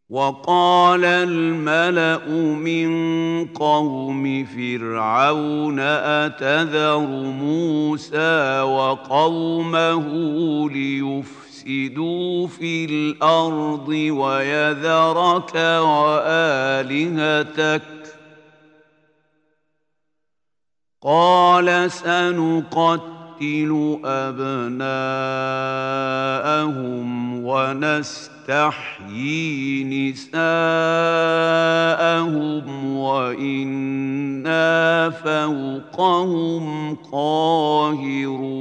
وقال الملأ من قوم فرعون أتذر موسى وقومه ليفسدوا في الأرض ويذرك وآلهتك قال سنقتل أبناءهم ونستحيي نساءهم وإنا فوقهم قاهرون.